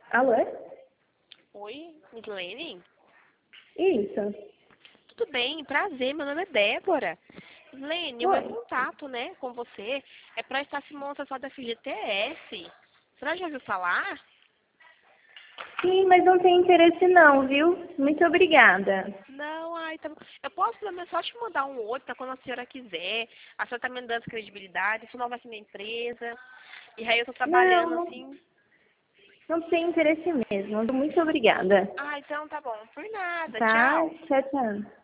Alô? Oi, Mislene? Isso. Tudo bem? Prazer, meu nome é Débora. Mislene, o meu Oi. contato, né, com você é para estar se montando da FGTS. Você já ouviu falar? Sim, mas não tem interesse não, viu? Muito obrigada. Não, ai, tá bom. Eu posso pelo menos só te mandar um outro para quando a senhora quiser. A senhora tá me dando credibilidade, isso não vai ser minha empresa. E aí eu tô Não, trabalhando não, assim. não tem interesse mesmo. Muito obrigada. Ah, então tá bom. Por nada. Tá? Tchau. Tchau, tchau.